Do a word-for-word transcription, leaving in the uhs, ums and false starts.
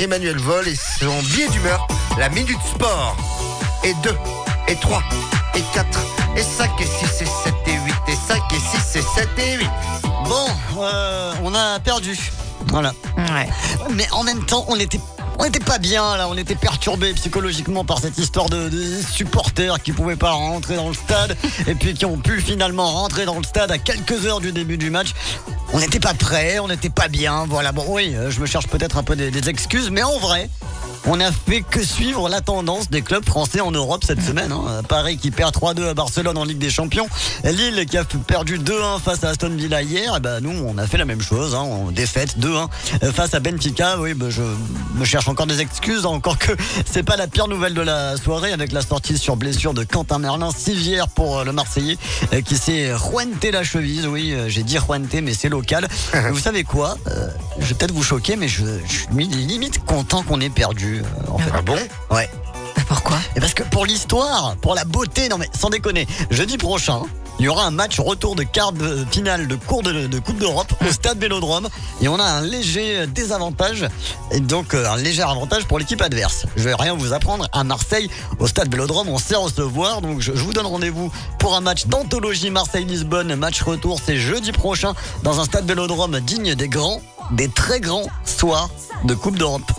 Emmanuel Vol et son billet d'humeur, la Minute Sport. Et deux, et trois, et quatre, et cinq, et six, et sept, et huit, et cinq, et six, et sept, et huit. Bon, euh, on a perdu. Voilà. Ouais. Mais en même temps, on était On n'était pas bien là, on était perturbés psychologiquement par cette histoire de, de supporters qui pouvaient pas rentrer dans le stade et puis qui ont pu finalement rentrer dans le stade à quelques heures du début du match. On n'était pas prêts, on n'était pas bien, voilà. Bon oui, je me cherche peut-être un peu des, des excuses, mais en vrai, on n'a fait que suivre la tendance des clubs français en Europe cette semaine. Hein. Paris qui perd trois deux à Barcelone en Ligue des Champions. Lille qui a perdu deux un face à Aston Villa hier. Et ben nous, on a fait la même chose. Hein. En défaite deux un face à Benfica. Oui, ben je me cherche encore des excuses. Encore que c'est pas la pire nouvelle de la soirée avec la sortie sur blessure de Quentin Merlin. Sivière pour le Marseillais qui s'est Juanté la cheville. Oui, j'ai dit Juanté, mais c'est local. Vous savez quoi euh, Je vais peut-être vous choquer, mais je, je suis limite content qu'on ait perdu. En fait. Ah bon? Ouais. Pourquoi? Et parce que pour l'histoire, pour la beauté, non mais sans déconner, jeudi prochain, il y aura un match retour de quart de finale de cours de, de Coupe d'Europe au Stade Vélodrome et on a un léger désavantage et donc euh, un léger avantage pour l'équipe adverse. Je vais rien vous apprendre, à Marseille, au Stade Vélodrome, on sait recevoir, donc je, je vous donne rendez-vous pour un match d'anthologie Marseille-Lisbonne, match retour, c'est jeudi prochain dans un Stade Vélodrome digne des grands, des très grands soirs de Coupe d'Europe.